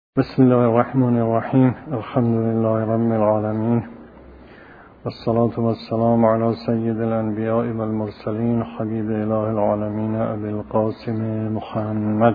بسم الله الرحمن الرحیم. الحمد لله رب العالمین والصلاة والسلام على سید الانبیاء والمرسلین حبیب اله العالمین ابی القاسم محمد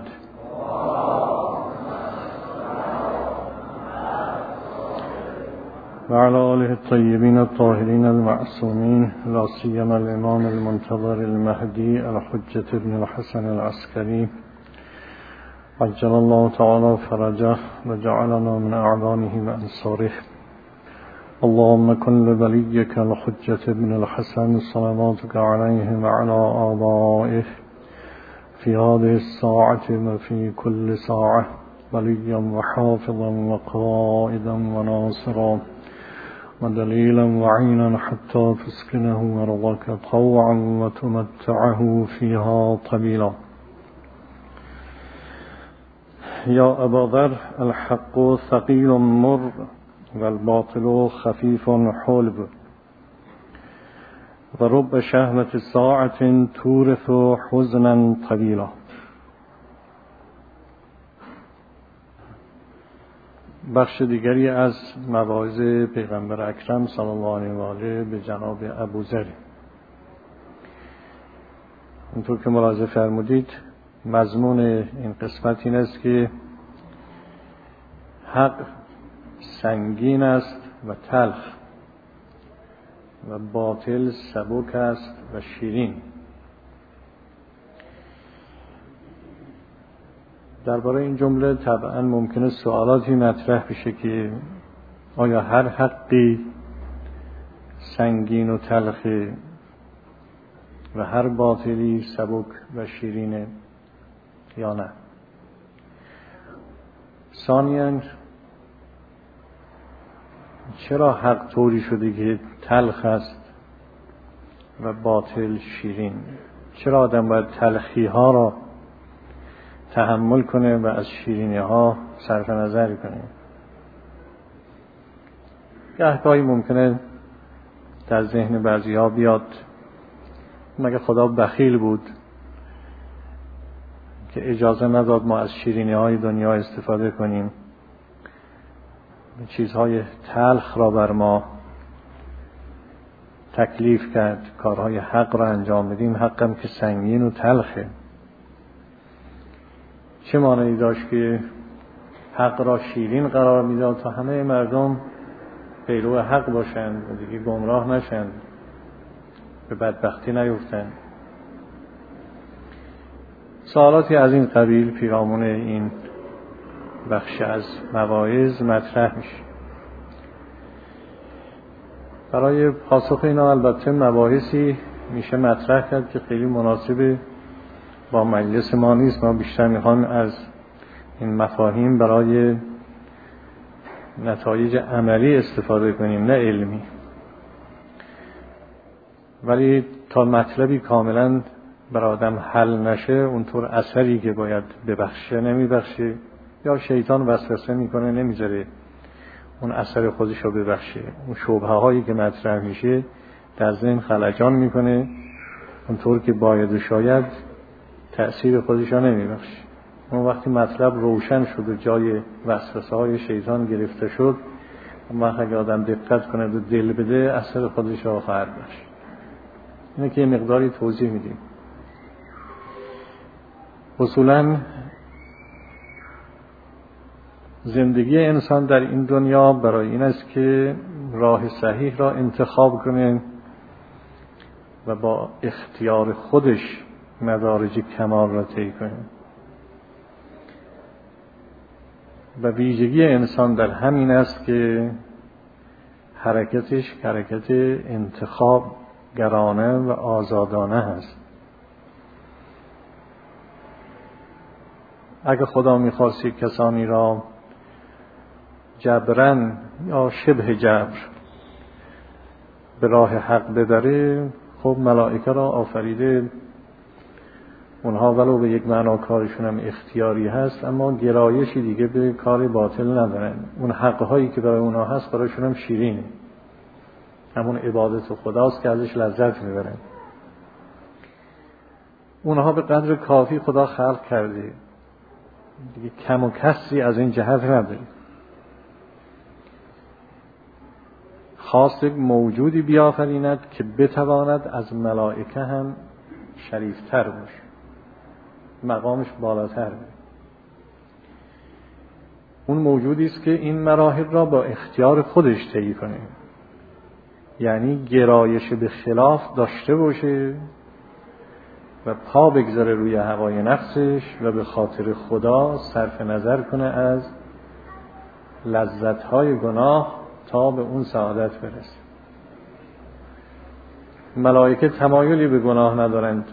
و علی آله الطیبین الطاهرین المعصومین، لا سیما الامام المنتظر المهدی الحجة ابن الحسن العسکری عجل الله تعالى فرجه و جعلنا من اعوانه و انصاره. اللهم كن لوليك الحجة ابن الحسن صلواتك عليه وعلى آبائه في هذه الساعة وفي كل ساعة وليا وحافظا وقائدا وناصرا ودليلا وعينا حتى تسكنه أرضك طوعا وتمتعه فيها طويلا. يا أبا ذر الحق ثقيل مر والباطل خفيف حلب ورب شهوة ساعة تورث حزنا طويلا. بخش دیگری از مواعظ پیغمبر اکرم صلی الله علیه و آله به جناب ابوذر. اونطور که ملاحظه فرمودید مضمون این قسمت این است که حق سنگین است و تلخ و باطل سبک است و شیرین. درباره این جمله طبعا ممکنه سوالاتی مطرح بشه که آیا هر حقی سنگین و تلخه و هر باطلی سبک و شیرینه یا نه؟ ثانیاً چرا حق طوری شده که تلخ است و باطل شیرین؟ چرا آدم باید تلخی ها را تحمل کنه و از شیرینی ها صرف نظر کنه؟ گاهی ممکنه در ذهن بعضی ها بیاد مگه خدا بخیل بود که اجازه نداد ما از شیرینی های دنیا استفاده کنیم، چیزهای تلخ را بر ما تکلیف کرد، کارهای حق را انجام بدیم، حقم که سنگین و تلخه. چه مانعی داشت که حق را شیرین قرار میداد تا همه مردم پیرو حق باشند و دیگه گمراه نشند، به بدبختی نیفتند؟ سوالاتی از این قبیل پیرامون این بخش از مواعظ مطرح میشه. برای پاسخ اینا البته مباحثی میشه مطرح کرد که خیلی مناسب با مجلس ما نیست. ما بیشتر میخوام از این مفاهیم برای نتایج عملی استفاده کنیم نه علمی. ولی تا مطلبی کاملا بر آدم حل نشه اونطور اثری که باید ببخشه نمیبخشه، یا شیطان وسوسه میکنه نمیذاره اون اثر خودش رو ببخشه. اون شبهه هایی که مطرح میشه در ذهن خلجان میکنه، اونطور که باید و شاید تأثیر خودش رو نمیبخشه. اون وقتی مطلب روشن شد و جای وسوسه های شیطان گرفته شد، اون وقت اگه آدم دقت کنه و دل بده اثر خودش رو خواهد داشت. اینه که یه مقداری توضیح میدیم. اصولاً زندگی انسان در این دنیا برای این است که راه صحیح را انتخاب کنه و با اختیار خودش مدارج کمال را طی کنه. و ویژگی انسان در همین است که حرکتش حرکت انتخاب گرانه و آزادانه است. اگه خدا می‌خواستی کسانی را جبرن یا شبه جبر به راه حق ببره، خب ملائکه را آفریده، اونها ولو به یک معنا کارشون هم اختیاری هست اما گرایشی دیگه به کار باطل ندارن. اون حقهایی که برای اونها هست برایشون هم شیرینه، همون عبادت خداست که ازش لذت میبرن. اونها به قدر کافی خدا خلق کرده دیگه کم و کسری از این جهت نداریم. خواست یک موجودی بیافریند که بتواند از ملائکه هم شریفتر باشه، مقامش بالاتر باشه. اون موجودی است که این مراحل را با اختیار خودش طی کنه، یعنی گرایش به خلاف داشته باشه و پا بگذاره روی هوای نفسش و به خاطر خدا صرف نظر کنه از لذت‌های گناه تا به اون سعادت برسه. ملائکه تمایلی به گناه ندارند،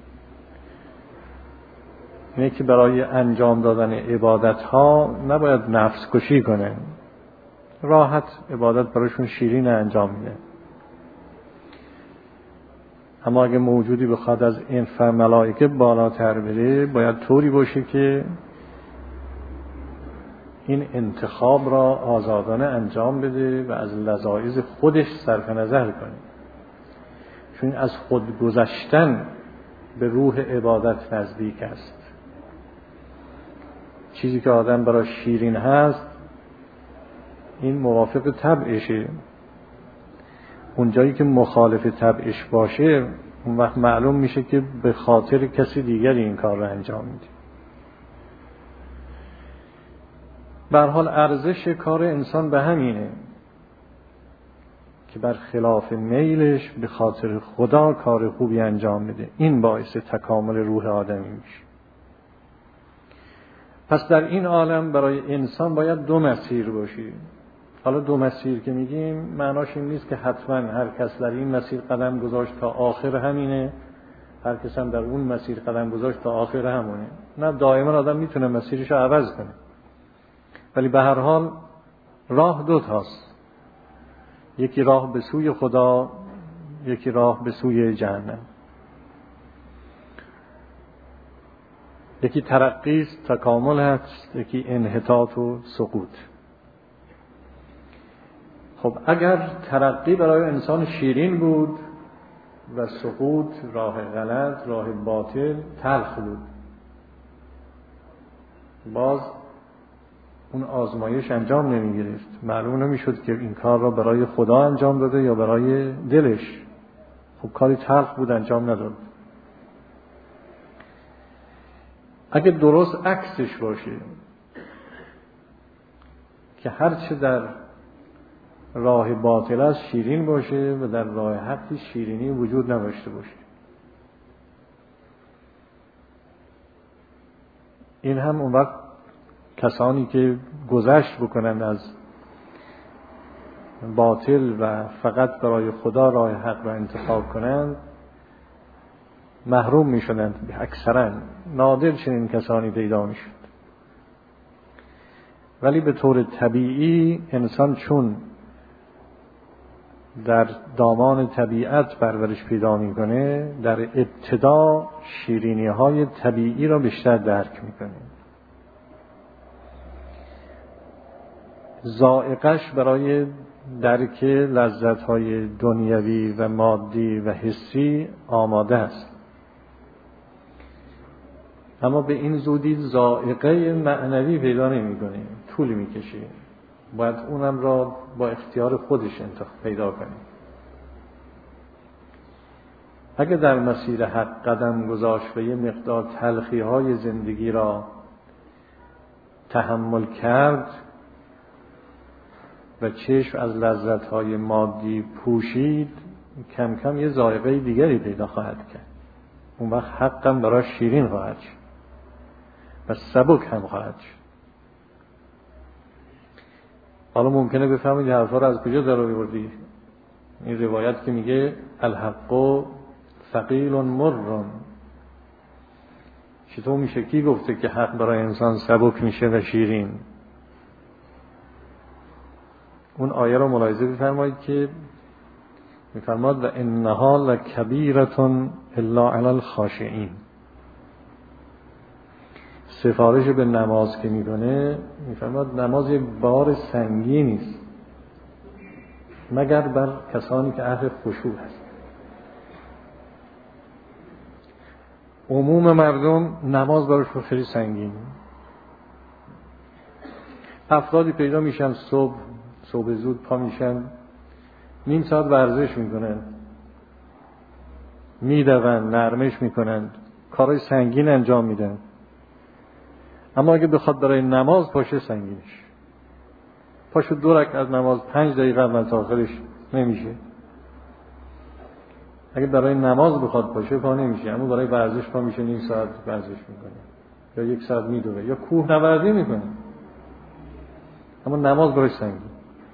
اینه که برای انجام دادن عبادت‌ها نباید نفس کشی کنه، راحت عبادت براشون شیرین انجام میده. اما اگه موجودی بخواد از این ملائکه بالاتر بره، باید طوری باشه که این انتخاب را آزادانه انجام بده و از لذایذ خودش صرف نظر کنه، چون از خود گذشتن به روح عبادت نزدیک است. چیزی که آدم برای شیرین هست این موافق طبعشه، اون جایی که مخالف طبعش باشه اون وقت معلوم میشه که به خاطر کسی دیگری این کار رو انجام میده. به هر حال ارزش کار انسان به همینه که بر خلاف میلش به خاطر خدا کار خوبی انجام میده. این باعث تکامل روح آدمی میشه. پس در این عالم برای انسان باید دو مسیر باشه. حالا دو مسیر که میگیم معناش این نیست که حتما هر کس در این مسیر قدم گذاشت تا آخر همینه، هر کس هم در اون مسیر قدم گذاشت تا آخر همونه. نه، دائما آدم میتونه مسیرش رو عوض کنه، ولی به هر حال راه دو تاست، یکی راه به سوی خدا، یکی راه به سوی جهنم. یکی ترقی است، تکامل است، یکی انحطاط و سقوط. خب اگر ترقی برای انسان شیرین بود و سقوط راه غلط، راه باطل، تلخ بود، باز اون آزمایش انجام نمی گرفت، معلوم نمی شد که این کار را برای خدا انجام داده یا برای دلش. خب کاری تلخ بود، انجام نداد. اگه درست عکسش باشه که هرچه در راه باطل است شیرین باشه و در راه حق شیرینی وجود نداشته باشه، این هم اون وقت کسانی که گذشت بکنند از باطل و فقط برای خدا راه حق را انتخاب کنند محروم می شدند. اکثرا نادر چنین کسانی پیدا می شد. ولی به طور طبیعی انسان چون در دامان طبیعت پرورش پیدا میکنه، در ابتدا شیرینی های طبیعی را بیشتر درک میکنه. ذائقه‌اش برای درک لذت های دنیوی و مادی و حسی آماده است، اما به این زودی ذائقه معنوی پیدا نمیکنه، طول میکشه. باید اونم را با اختیار خودش پیدا کنه. اگه در مسیر حق قدم گذاشت و یه مقدار تلخی های زندگی را تحمل کرد و چشم از لذت های مادی پوشید، کم کم یه ذائقه دیگری پیدا خواهد کرد. اون وقت حقم براش شیرین خواهد شد و سبک هم خواهد شد. حالا ممکنه بفهمید حرفا رو از کجا در آوردی. این روایت که میگه الحق ثقیل مر، چطور میشه؟ کی گفته که حق برای انسان سبک میشه و شیرین؟ اون آیه رو ملاحظه بفرمایید که میفرماد و انها لکبیرة الا علی الخاشعین. سفارش به نماز که میکنه میفرماد نماز یک بار سنگینی است مگر بر کسانی که اهل خشوع هست. عموم مردم نماز براشون خیلی سنگینه، افرادی پیدا میشن صبح زود پا میشن، نیم ساعت ورزش میکنن، میدون، نرمش میکنن، کارهای سنگین انجام میدن. اما اگه بخواد برای نماز پاشه سنگینش، پاشو 2 رکعت نماز 5 دقیقه اول تا آخرش نمیشه. اگه برای نماز بخواد پاشه پا نمیشه، اما برای ورزش پا میشه، نیم ساعت ورزش میکنه یا 1 ساعت میدوه یا کوهنوردی میکنه. اما نماز برای سنگین.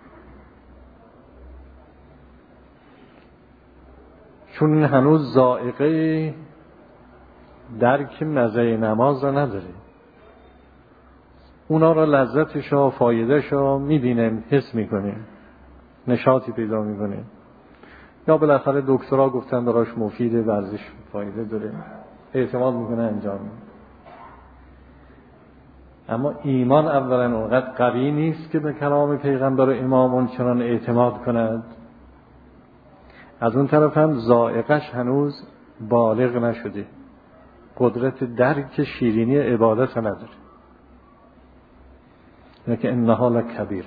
چون این هنوز ذائقه درک مزه نماز را نداره. اونا را لذتش و فایدهش را میبینه، حس میکنه، نشاطی پیدا میکنه، یا بالاخره دکترها گفتن براش مفیده، ورزش فایده داره، اعتماد میکنه انجام میده. اما ایمان اولا اونقدر قوی نیست که به کلام پیغمبر امام اون چنان اعتماد کند. از اون طرف هم ذائقش هنوز بالغ نشده، قدرت درک شیرینی عبادت نداره. اینه که انها لکبیره،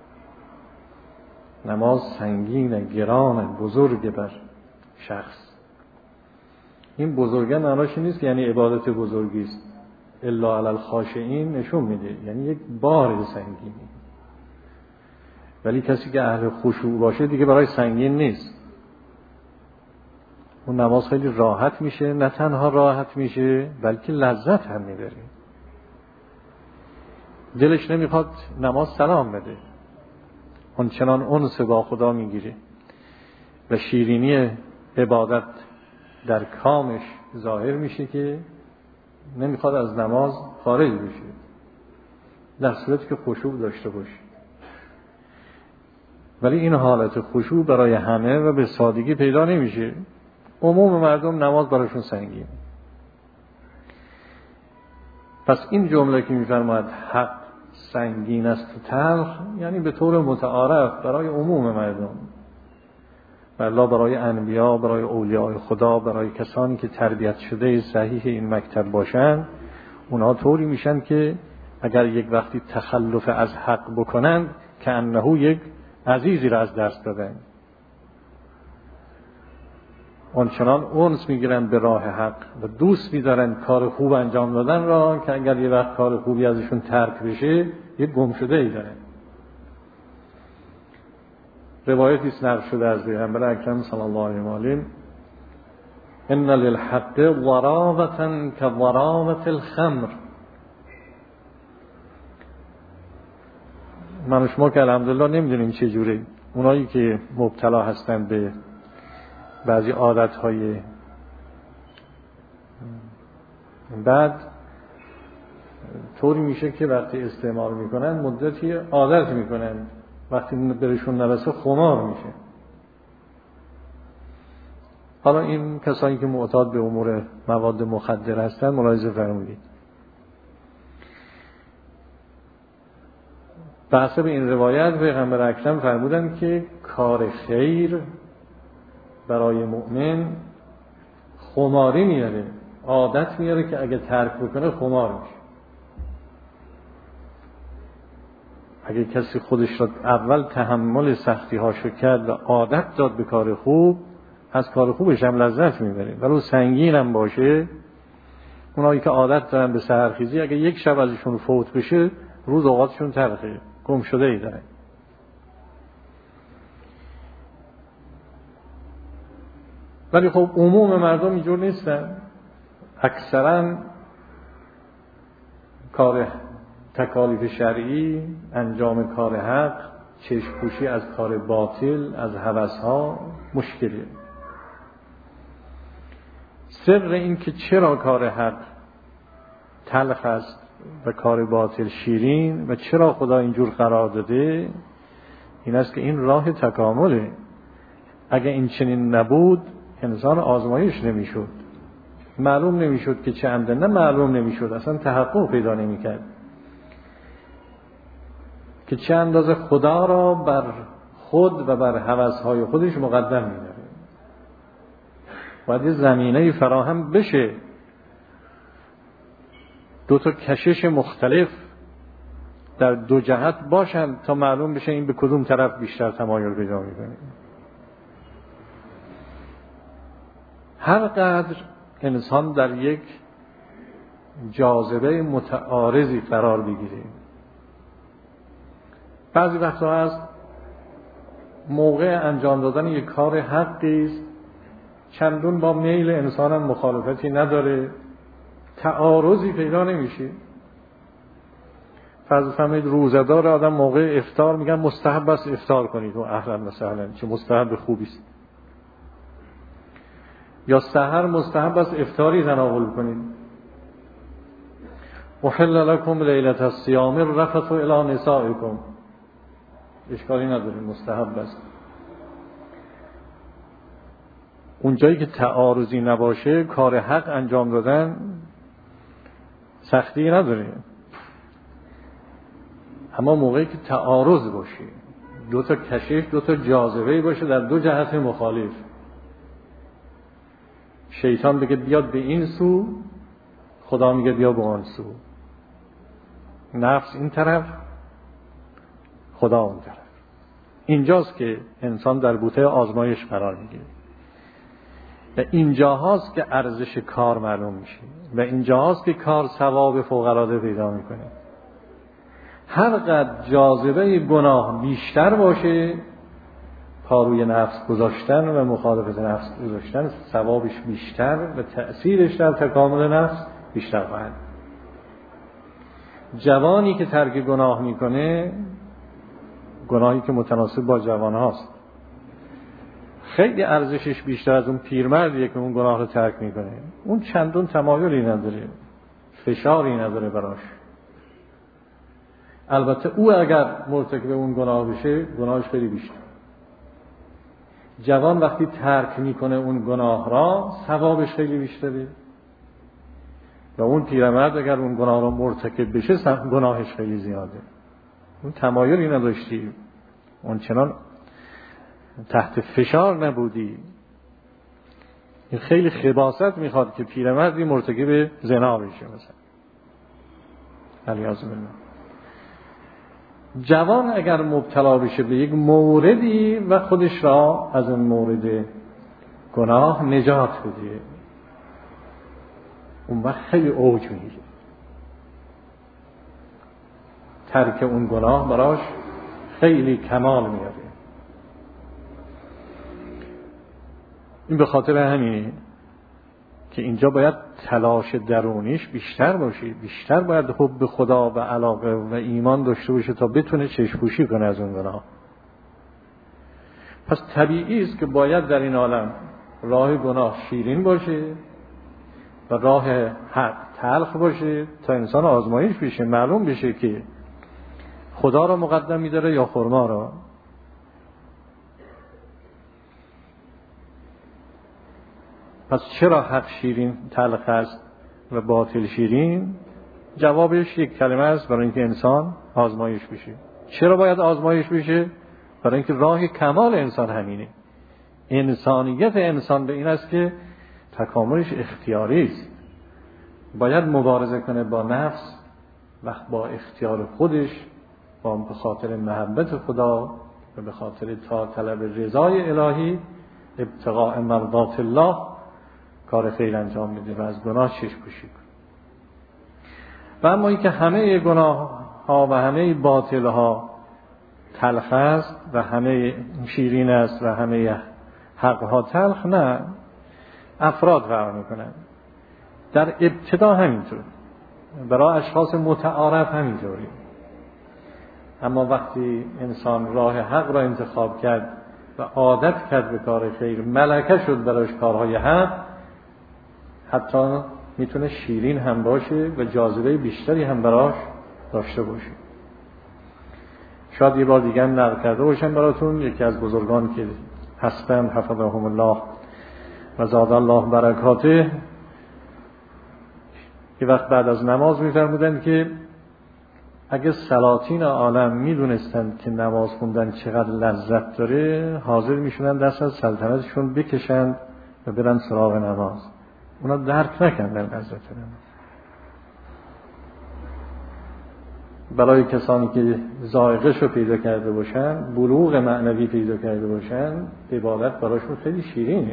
نماز سنگین، گران، بزرگ بر شخص. این بزرگه معناش نیست که یعنی عبادت بزرگی است، الا علی الخاشعین نشون میده یعنی یک بار سنگینی. ولی کسی که اهل خشوع باشه دیگه برای سنگین نیست. اون نماز خیلی راحت میشه، نه تنها راحت میشه بلکه لذت هم میبره. دلش نمیخواد نماز سلام بده، اون چنان انس با خدا میگیره و شیرینی عبادت در کامش ظاهر میشه که نمیخواد از نماز خارج بشه، در صورتی که خشوع داشته باشه. ولی این حالت خشوع برای همه و به سادگی پیدا نمیشه. عموم مردم نماز براشون سنگین. پس این جمله که میفرماید حق سنگین است و تلخ، یعنی به طور متعارف برای عموم مردم، والله برای انبیا، برای اولیاء خدا، برای کسانی که تربیت شده صحیح این مکتب باشن، اونها طوری میشن که اگر یک وقتی تخلف از حق بکنن که انه یک عزیزی را از دست دادن، آنچنان اونس میگیرن به راه حق و دوست میدارن کار خوب انجام دادن را که اگر یه وقت کار خوبی ازشون ترک بشه یک گم شده ای داره. روایتی نقل شده از پیغمبر اکرم صلی الله علیه و آله: ان للحق ضراوة كضراوة الخمر. من و شما که الحمدلله نمیدونیم چه جوره، اونایی که مبتلا هستن به بعضی عادتهای بعد طوری میشه که وقتی استعمال میکنن مدتی عادت میکنن، وقتی برشون نرسه خمار میشه. حالا این کسانی که معتاد به امور مواد مخدر هستن ملاحظه فرمودید. به حسب این روایت پیغمبر اکرم فرمودن که کار خیر برای مؤمن خماری میاره، عادت میاره که اگه ترک بکنه خمار میشه. اگه کسی خودش را اول تحمل سختی هاشو کرد و عادت داد به کار خوب، از کار خوبش هم لذت میبره. ولو سنگین هم باشه، اونایی که عادت دارن به سحرخیزی اگه یک شب ازشون فوت بشه روز اوقاتشون تلخه، گم شده ای داره. ولی خب عموم مردم اینجور نیستن. اکثرا کار تکالیف شرعی، انجام کار حق، چشم پوشی از کار باطل، از هوس‌ها مشکله. سر این که چرا کار حق تلخ است و کار باطل شیرین و چرا خدا اینجور قرار داده، این است که این راه تکامله. اگه این چنین نبود انسان آزمایش نمیشد، معلوم نمیشد که چه عمده، نه معلوم نمیشد، اصلا تحقق پیدا نمیکرد که چه اندازه خدا را بر خود و بر هوس‌های خودش مقدم می‌داره. باید زمینه فراهم بشه، 2 تا کشش مختلف در دو جهت باشن تا معلوم بشه این به کدوم طرف بیشتر تمایل پیدا میکنه. هر قدر انسان در یک جاذبه متعارضی قرار بگیره، بعضی وقتا هست موقع انجام دادن یک کار حقی است چندون با میل انسان هم مخالفتی نداره، تعارضی پیدا نمیشه. فرض فرمایید روزه‌دار آدم موقع افطار میگن مستحب است افطار کنید و اهلا مثلا چه مستحب خوبی است، یا سحر مستحب است افطاری تناول کنید. احل لکم لیلة الصیام الرفث الی نسائکم، اشکالی نداره، مستحب است. اونجایی که تعارضی نباشه کار حق انجام دادن سختی نداره، اما موقعی که تعارض باشه، دو تا کشش، دو تا جاذبه باشه در دو جهت مخالف، شیطان بگه بیاد به این سو، خدا میگه بیا به آن سو، نفس این طرف، خدا اون طرف، اینجاست که انسان در بوته آزمایش قرار میگیره و اینجاهاست که ارزش کار معلوم میشه و اینجاهاست که کار ثواب فوق‌العاده پیدا میکنه. هر قدر جاذبه گناه بیشتر باشه، پاروی نفس گذاشتن و مخالفت نفس گذاشتن ثوابش بیشتر و تأثیرش در تکامل نفس بیشتر خواهد. جوانی که ترک گناه میکنه، گناهی که متناسب با جوان هاست، خیلی ارزشش بیشتر از اون پیرمردیه که اون گناه رو ترک میکنه. اون چندون تمایلی نداره، فشاری نداره براش. البته او اگر مرتکب اون گناه بشه گناهش خیلی بیشتر. جوان وقتی ترک میکنه اون گناه را ثوابش خیلی بیشتره و اون پیرمرد اگر اون گناه را مرتکب بشه گناهش خیلی زیاده. اون تمایلی نداشتی، اون چنان تحت فشار نبودی. این خیلی خباثت میخواد که پیرمردی مرتکب زنا بشه مثلا، علیاذ بالله. جوان اگر مبتلا بشه به یک موردی و خودش را از اون مورد گناه نجات بده، اون وقت خیلی اوج میگیره، ترک اون گناه براش خیلی کمال میاره. این به خاطر همینه که اینجا باید تلاش درونیش بیشتر باشه، بیشتر باید حب خدا و علاقه و ایمان داشته باشه تا بتونه چشم‌پوشی کنه از اون گناه. پس طبیعی است که باید در این عالم راه گناه شیرین باشه و راه حق تلخ باشه تا انسان آزمایش بشه، معلوم بشه که خدا را مقدم می‌داره یا خرما را. پس چرا حق شیرین تلخ است و باطل شیرین؟ جوابش یک کلمه است، برای اینکه انسان آزمایش بشه. چرا باید آزمایش بشه؟ برای اینکه راه کمال انسان همینه. انسانیت انسان به این است که تکاملش اختیاری است، باید مبارزه کنه با نفس و با اختیار خودش، با به خاطر محبت خدا و به خاطر طلب رضای الهی، ابتغاء مرضات الله، کار خیر انجام میده و از گناه چشم‌پوشی کنه. و اما این که همه گناه ها و همه باطل ها تلخ است و همه شیرین است و همه حق ها تلخ، نه، افراد فرق میکنن. در ابتدا همینطور، برای اشخاص متعارف همینطوری، اما وقتی انسان راه حق را انتخاب کرد و عادت کرد به کار خیر، ملکه شد براش کارهای حق، حتی میتونه شیرین هم باشه و جاذبه بیشتری هم براش داشته باشه. شاید یه بار دیگه هم نقل کرده باشم براتون، یکی از بزرگان که هستن حفظهم الله و زاد الله برکاته، یه وقت بعد از نماز میفرمودن که اگه سلاطین عالم میدونستند که نماز خوندن چقدر لذت داره، حاضر میشونن دست از سلطنتشون بکشند و برن سراغ نماز. اونا درک نکردن لذت نماز. برای کسانی که ذائقه‌اش رو پیدا کرده باشن، بلوغ معنوی پیدا کرده باشن، عبادت براشون خیلی شیرینه.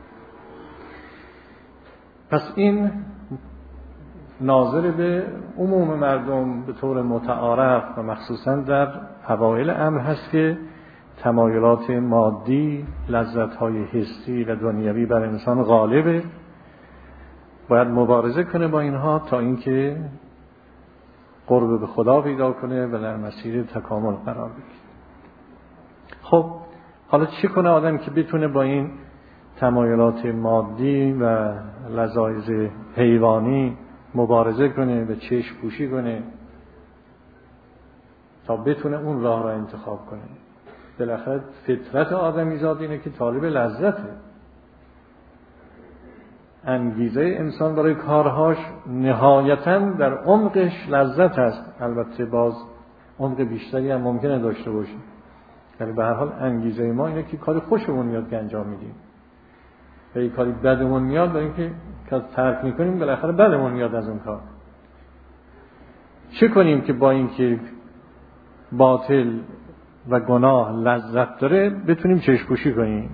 پس این ناظر به عموم مردم به طور متعارف و مخصوصا در اوایل امر هست که تمایلات مادی، لذت‌های حسی و دنیوی بر انسان غالبه. باید مبارزه کنه با اینها تا اینکه قرب به خدا پیدا کنه و در مسیر تکامل قرار بگیره. خب حالا چی کنه آدم که بتونه با این تمایلات مادی و لذایذ حیوانی مبارزه کنه و چشم پوشی کنه تا بتونه اون راه را انتخاب کنه؟ بالاخره فطرت آدمیزاد اینه که طالب لذته. انگیزه انسان برای کارهاش نهایتاً در عمقش لذت است. البته باز عمق بیشتری هم ممکنه داشته باشه، ولی به هر حال انگیزه ما اینه که کار خوشمون میاد که انجام میدیم و یک کاری بدمون میاد برای اینکه کار ترک میکنیم بالاخره بدمون میاد از اون کار. چه کنیم که با اینکه باطل و گناه لذت داره بتونیم چشم پوشی کنیم؟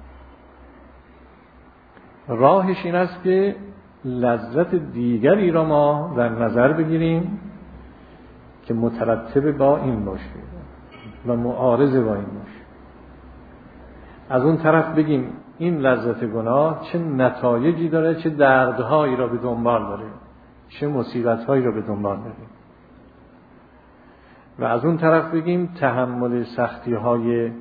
راهش این است که لذت دیگری را ما در نظر بگیریم که مترتب با این باشه و معارض با این باشه. از اون طرف بگیم این لذت گناه چه نتایجی داره، چه دردهایی را به دنبال داره، چه مصیبتهایی را به دنبال داره. و از اون طرف بگیم تحمل سختی‌های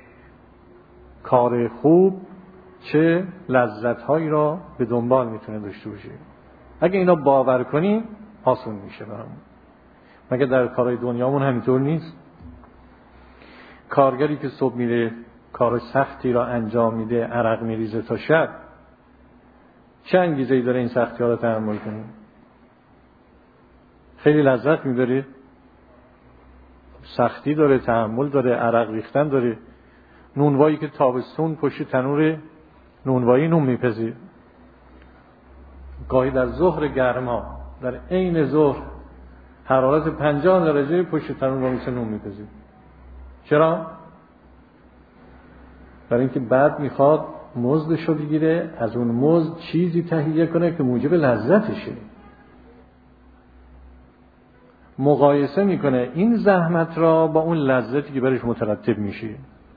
کار خوب چه لذت‌هایی را به دنبال میتونه داشته باشه. اگه اینا باور کنیم آسون میشه برامون. مگه در کارهای دنیامون همینطور نیست؟ کارگری که صبح میره کار سختی را انجام میده، عرق میریزه تا شب، چه انگیزه‌ای داره این سختی‌ها را تحمل کنه؟ خیلی لذت میبره؟ سختی داره، تحمل داره، عرق ریختن داره. نونوایی که تابستون پشت تنور نونوایی نون میپزه، گاهی در ظهر گرما در عین ظهر حرارت 50 درجه پشت تنور میشه نون میپزه. چرا؟ برای اینکه بعد میخواد مزدشو بگیره، از اون مزد چیزی تهیه کنه که موجب لذتشه. مقایسه میکنه این زحمت را با اون لذتی که برش مترتب میشه.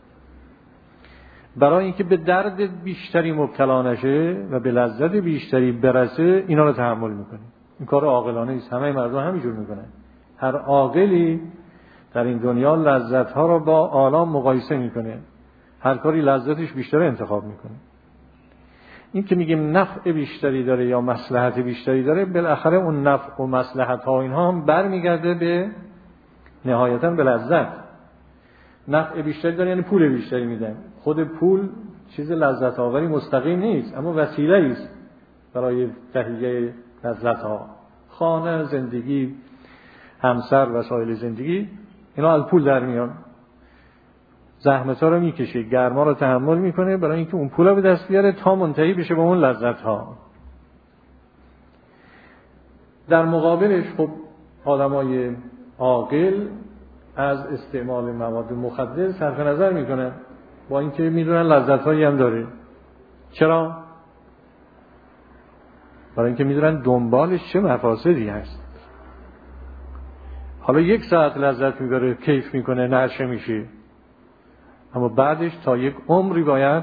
برای اینکه به درد بیشتری مبتلا نشه و به لذت بیشتری برسه اینا رو تحمل میکنه. این کار عاقلانه است. همه مردم همینجور میکنن. هر عاقلی در این دنیا لذت‌ها را با آلام مقایسه میکنه. هر کاری لذتش بیشتره انتخاب میکنه. این که میگیم نفع بیشتری داره یا مصلحت بیشتری داره، بالاخره اون نفع و مصلحت ها اینها هم برمیگرده به نهایتاً به لذت. نفع بیشتری داره یعنی پول بیشتری میدن. خود پول چیز لذت آوری مستقیم نیست، اما وسیله است برای تهیه لذت ها. خانه، زندگی، همسر، وسایل زندگی، اینا از پول در میان. زحمت ها رو میکشه، گرما رو تحمل میکنه برای اینکه اون پول رو به دست بیاره تا منتهی بشه به اون لذت ها. در مقابلش خب آدمای عاقل از استعمال مواد مخدر صرف نظر میکنن، با اینکه میدونن لذت هایی هم داره. چرا؟ برای اینکه میدونن دنبالش چه مفاسدی هست. حالا 1 ساعت لذت میبره، کیف میکنه، نرشه میشه، اما بعدش تا 1 عمری باید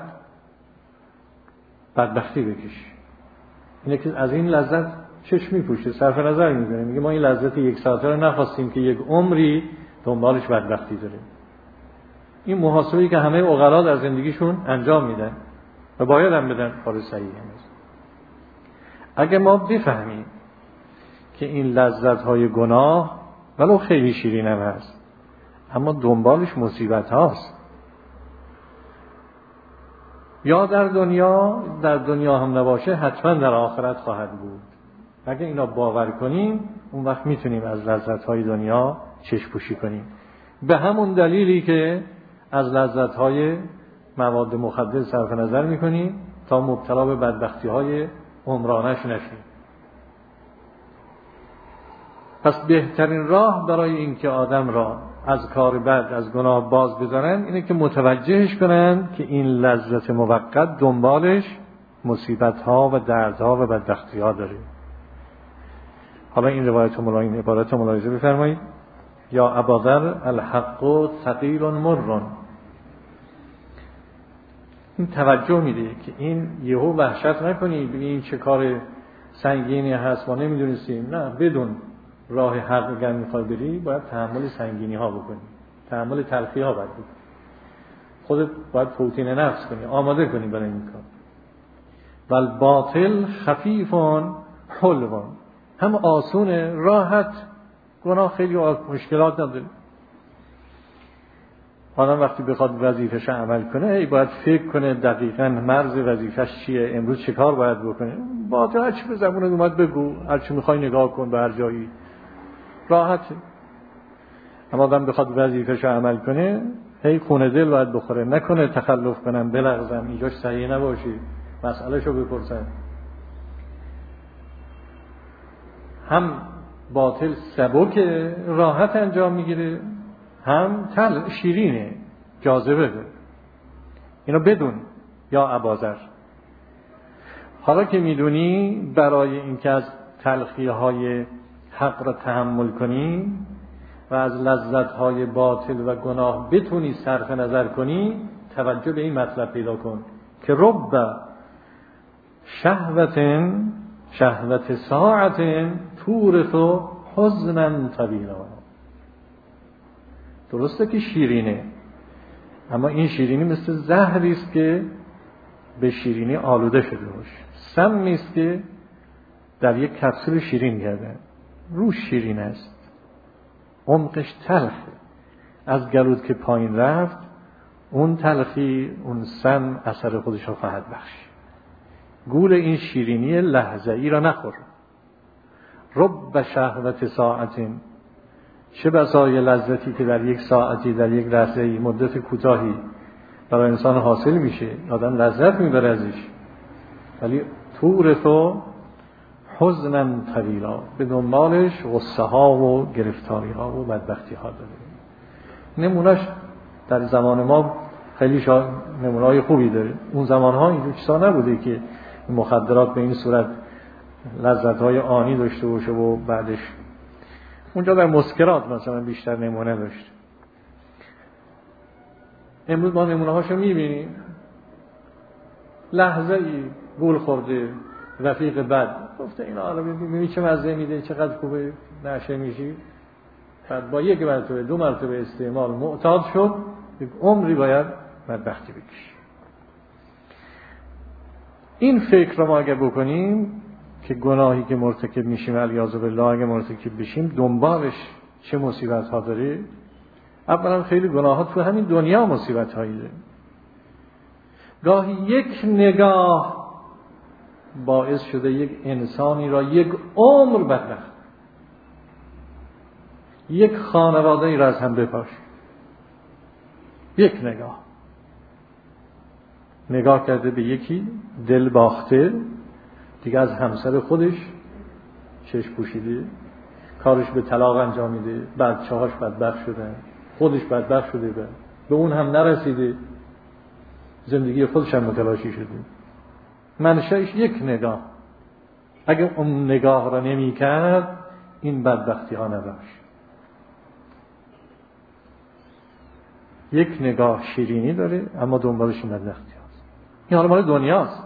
بدبختی بکشه. اینه که از این لذت چشم میپوشه، صرف نظر میکنه، میگه ما این لذت 1 ساعته رو نخواستیم که 1 عمری دنبالش بدبختی داره. این محاسبه‌ای که همه عقلا در زندگیشون انجام میدن و باید هم بدن، کار صحیحی است. اگه ما بفهمیم که این لذت‌های گناه ولو خیلی شیرین هم هست اما دنبالش مصیبت هاست، یا در دنیا هم نباشه حتما در آخرت خواهد بود. اگه اینا باور کنیم اون وقت میتونیم از لذت‌های دنیا چشم پوشی کنیم. به همون دلیلی که از لذت‌های مواد مخدر صرف نظر میکنیم تا مبتلا به بدبختی‌های عمرانش نشیم. پس بهترین راه برای اینکه آدم را از کار بد، از گناه باز بدارن اینه که متوجهش کنن که این لذت موقت دنبالش مصیبت‌ها و دردها و بدبختی‌ها داره. حالا این روایت این عبارت رو ملاحظه بفرمایید. یا اباذر الحق ثقیل مر. این توجه میده که این یهو وحشت نکنی ببین این چه کار سنگینی هست ما نمیدونستیم. نه، بدون راه حق اگر میخوای بری باید تحمل سنگینی ها بکنی، تحمل تلخی ها باید بکنی، خودت باید توطین نفس کنی، آماده کنی برای این کار. والباطل خفیفون حلوون، هم آسونه راحت، گناه خیلی مشکلات نداره. آدم وقتی بخواد وظیفه‌ش عمل کنه ای باید فکر کنه دقیقاً مرز وظیفه‌ش چیه، امروز چه کار باید بکنه. باطل هر چی به زبونت اومد بگو، هر چی می‌خوای نگاه کن به هر جایی، راحته. اما آدم بخواد وظیفه‌ش عمل کنه هی خونه دل باید بخوره، نکنه تخلف کنم بلغزم اینجاش صحیح نباشی، مسئله‌شو بپرسن. هم باطل سبک راحت انجام میگیره، هم شیرینه جاذبه ده. اینو بدون یا اباذر. حالا که میدونی برای اینکه از تلخی‌های حق را تحمل کنی و از لذت‌های باطل و گناه بتونی صرف نظر کنی، توجه به این مطلب پیدا کن که رب شهوت ساعت تورث حزنا طویلا. درسته که شیرینه، اما این شیرینی مثل زهری است که به شیرینی آلوده شده باشه، سمی است که در یک کپسول شیرین کرده، روش شیرین است، عمقش تلخه. از گلود که پایین رفت اون تلخی، اون سم اثر خودش رو خواهد بخشید. گول این شیرینی لحظه‌ای را نخور. رب شهوت ساعتین، چه بسای لذتی که در یک ساعتی، در یک لحظه‌ای، مدت کوتاهی برای انسان حاصل میشه، آدم لذت میبره ازش، ولی تورثو حزنا طویلا، به دنبالش غصه ها و گرفتاری ها و بدبختی ها داره. نمونهش در زمان ما خیلی نمونه های خوبی داره. اون زمان ها اینجور چیزا نبوده که مخدرات به این صورت لذت های آنی داشته باشه و بعدش اونجا در مسکرات مثلا بیشتر نمونه داشت. امروز ما نمونه هاشو میبینیم، لحظه ای گول خورده رفیق بد گفته این عالمی میبینی چه مزه میده، چقدر خوبه، نشه میشی، بعد با یک مرتبه دو مرتبه استعمال معتاد شد، یک عمری باید بدبختی بکشی. این فکر رو ما اگر بکنیم که گناهی که مرتکب میشیم علیاذ بالله اگه مرتکب بشیم دنبالش چه مصیبت ها داره. اولا خیلی گناه ها تو همین دنیا مصیبت هایی داره. گاهی یک نگاه باعث شده یک انسانی را یک عمر بدبخت، یک خانواده ای را از هم بپاشه. یک نگاه کرده به یکی، دل باخته، دیگه از همسر خودش چشم پوشیده، کارش به طلاق انجام میده، بچه‌هاش بدبخت شدن، خودش بدبخت شده، به اون هم نرسیده، زندگی خودش هم متلاشی شده. منشأش یک نگاه. اگه اون نگاه را نمی کرد این بدبختی ها نداشت. یک نگاه شیرینی داره اما دنبالش این بدبختی هاست. این حالا مال دنیاست.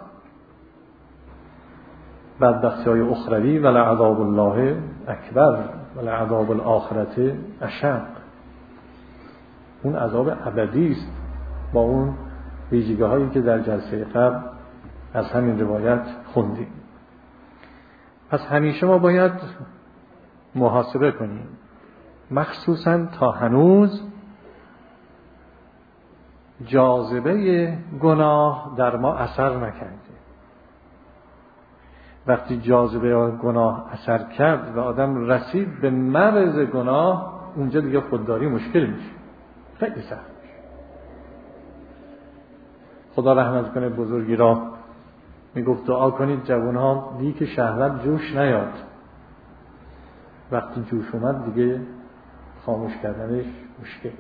بدبختی های اخروی ولعذاب الله اکبر ولعذاب الاخرة اشق. اون عذاب ابدی است با اون ویژگی هایی که در جلسه قبل از همین روایت خوندیم. پس همیشه ما باید محاسبه کنیم، مخصوصا تا هنوز جاذبه گناه در ما اثر نکرده. وقتی جاذبه گناه اثر کرد و آدم رسید به مرز گناه، اونجا دیگه خودداری مشکل میشه، خیلی سخت میشه. خدا رحمت کنه بزرگی را میگفت دعا کنید جوانها دیگه شهوت جوش نیاد. وقتی جوش اومد دیگه خاموش کردنش مشکله.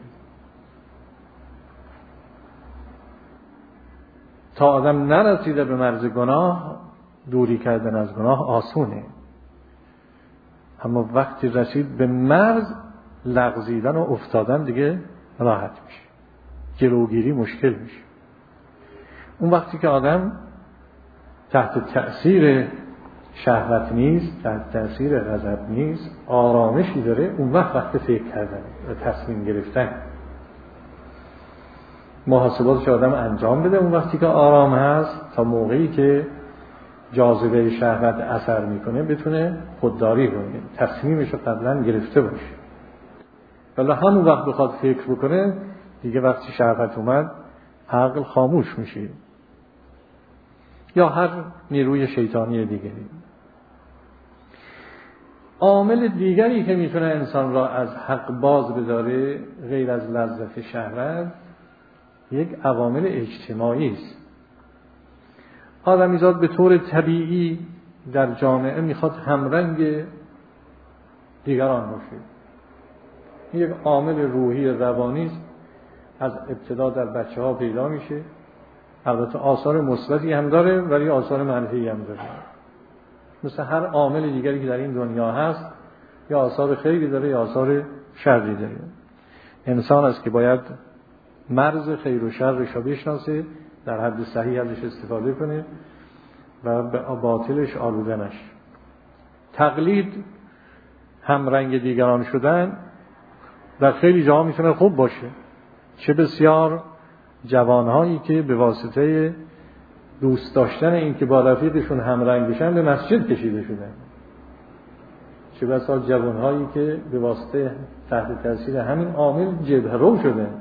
تا آدم نرسیده به مرز گناه، دوری کردن از گناه آسونه، اما وقتی رسید به مرز، لغزیدن و افتادن دیگه راحت میشه، جلوگیری مشکل میشه. اون وقتی که آدم تحت تأثیر شهوت نیست، تحت تأثیر غضب نیست، آرامشی داره، اون وقت فکر کردن و تصمیم گرفتن، محاسباتش آدم انجام بده. اون وقتی که آرام هست، تا موقعی که جاذبه شهوت اثر میکنه بتونه خودداری کنه، تصمیمش رو قبلا گرفته باشه. ولی همون وقت بخواد فکر بکنه، دیگه وقتی شهوت اومد عقل خاموش میشه، یا هر نیروی شیطانی دیگری. عامل دیگری که میتونه انسان را از حق باز بداره غیر از لذت شهوت، یک عوامل اجتماعی است. آدمیزاد به طور طبیعی در جامعه میخواد همرنگ دیگران باشه. این یک عامل روحی روانی است، از ابتدا در بچه‌ها پیدا میشه. البته آثار مثبتی هم داره ولی آثار منفی هم داره. مثل هر عامل دیگری که در این دنیا هست، یا آثار خیری داره یا آثار شری داره. انسان است که باید مرز خیر و شرش رو بشناسه، در حد صحیح ازش استفاده کنه و به باطلش آلوده نشه. تقلید، هم رنگ دیگران شدن، در خیلی جاها میتونه خوب باشه. چه بسیار جوانهایی که به واسطه دوست داشتن این که با رفیقشون هم رنگ بشن به مسجد کشیده شدن. چه بسیار جوانهایی که به واسطه تحت تاثیر همین عامل جبهه رو شدن.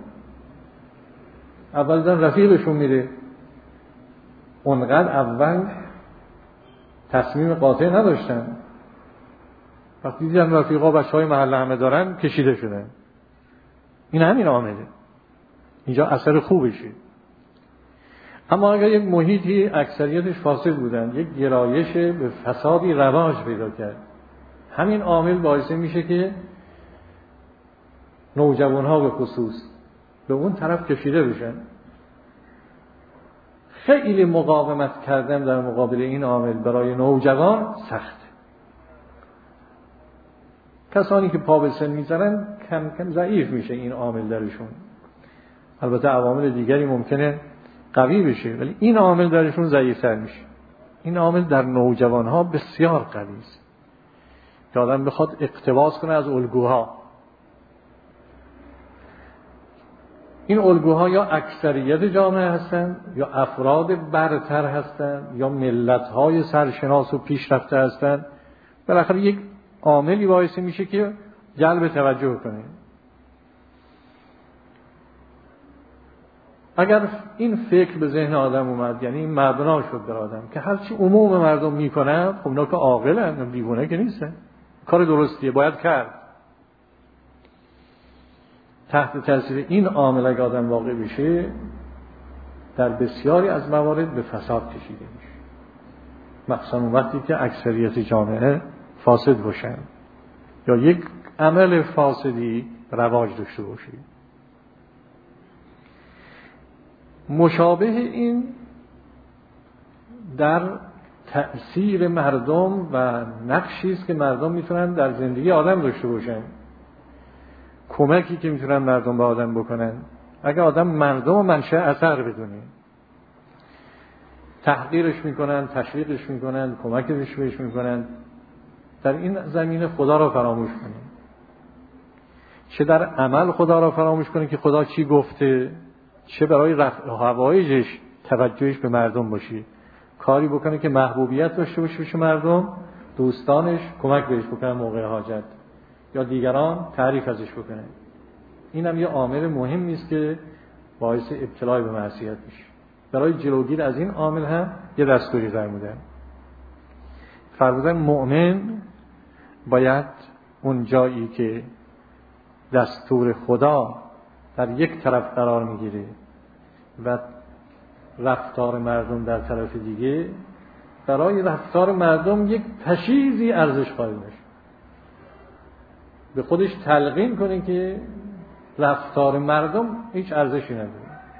اول دن رفیقشون میره، اونقدر اول تصمیم قاطع نداشتن، وقتی دیدن رفیقا بچهای محله همه دارن کشیده شدن. این همین عامله، اینجا اثر خوبشه. اما اگر یک محیطی اکثریتش فاسد بودن، یک گرایش به فسادی رواج پیدا کرد، همین عامل باعث میشه که نوجوانها به خصوص به اون طرف کشیده بشن. خیلی مقاومت کردن در مقابل این عامل برای نوجوان سخت. کسانی که پا به سن میذارن کم کم ضعیف میشه این عامل درشون. البته عوامل دیگری ممکنه قوی بشه ولی این عامل درشون ضعیف‌تر میشه. این عامل در نوجوانها بسیار قوی است که آدم بخواد اقتباس کنه از الگوها. این الگوها یا اکثریت جامعه هستن، یا افراد برتر هستن، یا ملت‌های سرشناس و پیشرفته هستن. بالاخره یک عاملی باعث میشه که جلب توجه کنه. اگر این فکر به ذهن آدم اومد، یعنی این مبنا شد در آدم که هرچی عموم مردم میکنن، خب اونا که عاقلن، دیوانه که نیستن، کار درستیه، باید کرد. تحت تاثیر این عامل اگه آدم واقع بشه، در بسیاری از موارد به فساد کشیده میشه، مخصوصا اون وقتی که اکثریت جامعه فاسد باشن یا یک عمل فاسدی رواج داشته باشه. مشابه این در تأثیر مردم و نقشی است که مردم میتونن در زندگی آدم داشته باشن، کمکی که میتونن مردم به آدم بکنن. اگر آدم مردم و منشأ اثر بدونه، تحقیرش میکنن، تشویقش میکنن، کمکش بهش میکنن، در این زمینه خدا را فراموش کنه. چه در عمل خدا را فراموش کنه که خدا چی گفته، چه برای رفع حوایجش توجهش به مردم باشه، کاری بکنه که محبوبیت داشته باشه بشه مردم، دوستانش کمک بهش بکنن موقع حاجت، یا دیگران تعریف ازش بکنن. این هم یه عامل مهمی است که باعث ابتلا به معصیت میشه. برای جلوگیری از این عامل هم یه دستوری فرمودن. فرمودن مؤمن باید اون جایی که دستور خدا در یک طرف قرار میگیره و رفتار مردم در طرف دیگه، برای رفتار مردم یک تشییعی ارزش قائل بشه. به خودش تلقین کنه که رفتار مردم هیچ ارزشی نداره.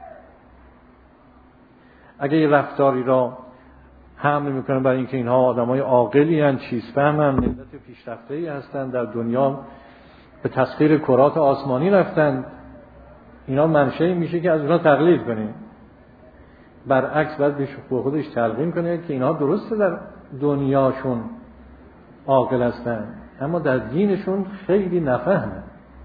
اگه یه رفتاری را حمل میکنه برای اینکه اینها آدمای عاقلی ان، چیز فهمن، ملت پیشرفته‌ای هستن، در دنیا به تسخیر کرات آسمانی رفتن، اینا منشأ میشه که از اونها تقلید کنه. برعکس باید به خودش تلقین کنه که اینها درسته در دنیاشون عاقل هستن اما در دینشون خیلی نفهمن.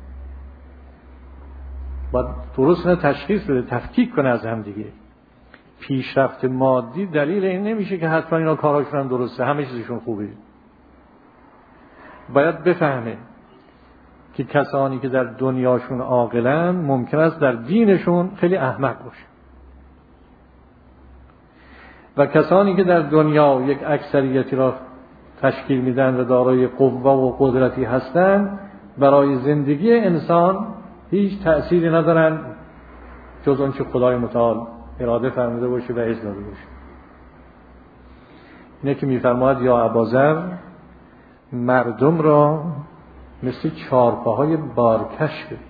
باید درست تشخیص بده، تفکیک کنه از هم دیگه. پیشرفت مادی دلیل این نمیشه که حتما اینا کاراشون هم درسته، همه چیزشون خوبه. باید بفهمه که کسانی که در دنیاشون عاقلن ممکن است در دینشون خیلی احمق باشه و کسانی که در دنیا یک اکثریتی را تشکیل میدن و دارای قوه و قدرتی هستند برای زندگی انسان هیچ تأثیری ندارن جز اون که خدای متعال اراده فرموده باشه و اذن داده باشه. اینه که میفرماید یا ابازر مردم را مثل چارپاهای بارکش ببین،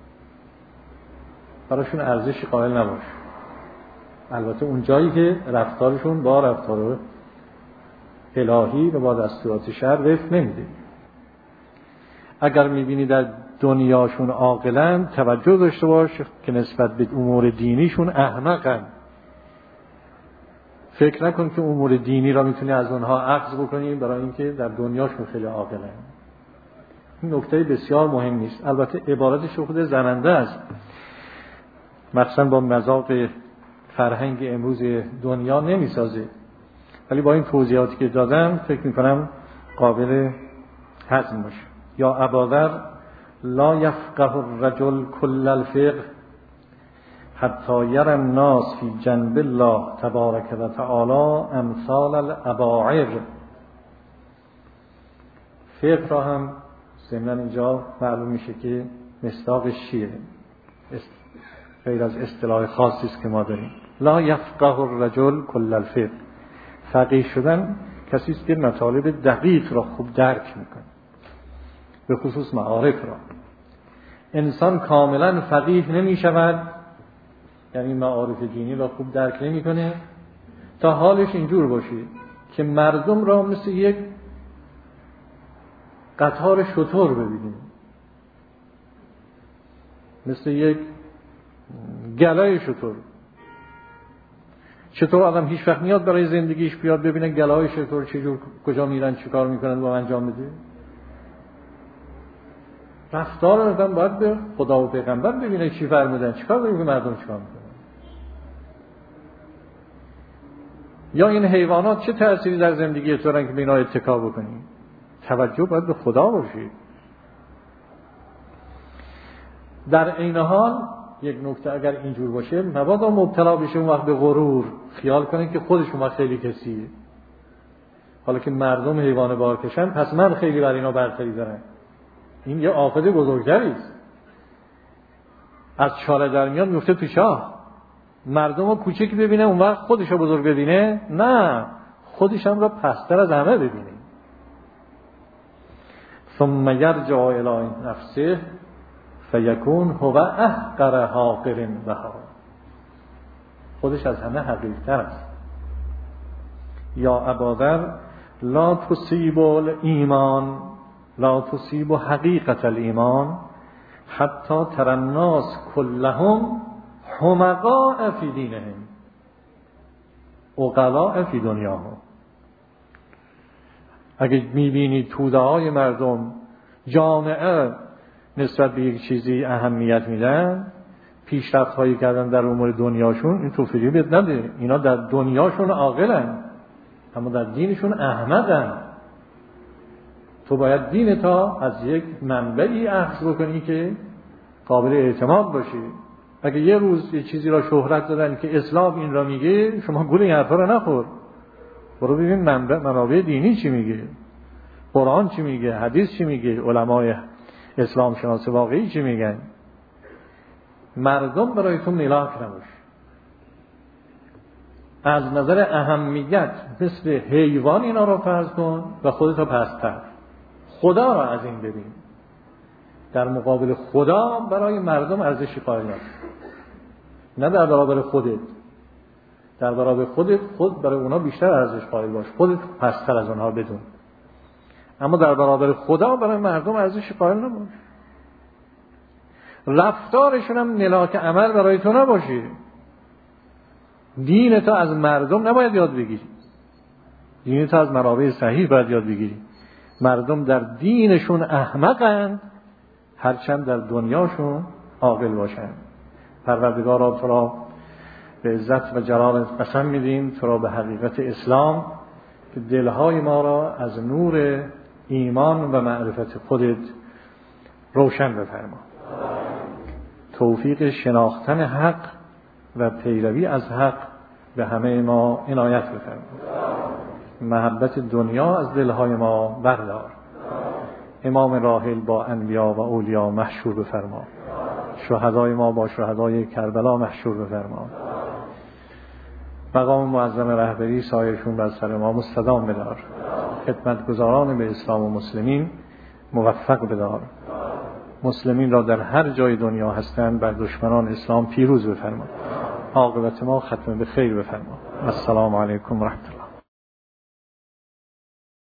براشون ارزشی قائل نباش. البته اون جایی که رفتارشون با رفتار الهی و با دستورات شرع وفق نمیده. اگر میبینی در دنیاشون عاقلن توجه داشته باش که نسبت به امور دینیشون احمقن. فکر نکن که امور دینی را میتونی از اونها اخذ بکنی برای اینکه در دنیاشون خیلی عاقلن. این نکته بسیار مهم نیست. البته عبارتش خود زننده است، مثلا با مذاق فرهنگ امروز دنیا نمیسازه، ولی با این توضیحاتی که دادم فکر میکنم قابل هضم باشه. یا اباذر لا یفقه الرجل کل الفقه حتی یرى الناس فی جنب الله تبارک و تعالی امثال الاباعر. فقه را هم ضمن اینجا معلوم میشه که مصداقش چیه، غیر از اصطلاح خاصی است که ما داریم. لا یفقه الرجل کل الفقه، فقیه شدن کسی است که مطالب دقیق را خوب درک میکنه، به خصوص معارف را. انسان کاملا فقیه نمیشود، یعنی معارف دینی را خوب درک نمیکنه تا حالش اینجور باشه که مردم را مثل یک قطار شتر ببینیم، مثل یک گلای شتر. چطور آدم هیچ وقت میاد برای زندگیش بیاد ببینه گلای شتر چجور کجا میرن چیکار میکنن با انجام بده؟ رفتار آدم باید به خدا و پیغمبر ببینه چی فرمودن، چیکار ببینه مردم چیکار میکنن. یا این حیوانات چه تأثیری در زندگی تو دارن که به اینا اتکا بکنی؟ توجه باید به خدا باشی. در عین حال یک نکته اگر اینجور باشه مبادا مبتلا بشه اون وقت به غرور، خیال کنه که خودش اون وقت خیلی کسیه، حالا که مردم حیوان بارکشن پس من خیلی بر اینا برتری دارم. این یه آفت بزرگتری است. از چاله در میاد میفته تو چاه. مردم رو کوچک ببینه اون وقت خودش رو بزرگ ببینه؟ نه، خودش هم را پستر از همه ببینه. ثم یرجع الی نفسه فیکون هو احقر حاقر بها، خودش از همه حقیرتر است. یا اباذر لا تصیب الایمان، لا تصیب حقیقت الایمان حتی ترى الناس كلهم حمقاء فی دینهم عقلاء فی دنیاهم. اگه میبینی توده های مردم جامعه نسبت به یک چیزی اهمیت میدن، پیشرفت هایی کردن در امور دنیاشون، این توفیقی بهت نده. اینا در دنیاشون عاقلن اما در دینشون احمقن. تو باید دین تا از یک منبعی اخذ بکنی که قابل اعتماد باشی. اگه یه روز یه چیزی را شهرت دادن که اسلام این را میگه، شما گول این حرفا را نخور، برو ببین منابع دینی چی میگه، قرآن چی میگه، حدیث چی میگه، علمای اسلام شناس واقعی چی میگن. مردم برای تو ملاک نباش. از نظر اهمیت مثل حیوان اینا رو فرض کن و خودتو پستر. خدا را از این ببین. در مقابل خدا برای مردم ارزش قائل نباش. نه در برابر خودت، در برابر خودت خود برای اونا بیشتر ارزش قائل باش، خودت پستر از اونها بدون، اما در برابر خدا برای مردم ارزش قائل نباش. رفتارشون هم ملاک عمل برای تو نباشه. دین تو از مردم نباید یاد بگیری، دین تو از منابع صحیح باید یاد بگیری. مردم در دینشون احمقند، هرچند در دنیاشون عاقل باشند. پروردگارا تو را به عزت و جلالت قسم میدیم، تو را به حقیقت اسلام که دلهای ما را از نور ایمان و معرفت خودت روشن بفرما. توفیق شناختن حق و پیروی از حق به همه ما عنایت بفرما. محبت دنیا از دلهای ما بردار. امام راحل با انبیا و اولیا محشور بفرما. شهدای ما با شهدای کربلا محشور بفرما. مقام معظم رهبری سایرشون بر سر ما مستدام بدار. خدمتگزاران به اسلام و مسلمین موفق بدار. مسلمین را در هر جای دنیا هستند بر دشمنان اسلام پیروز بفرما. عاقبت ما ختم به خیر بفرما. السلام علیکم و رحمت الله.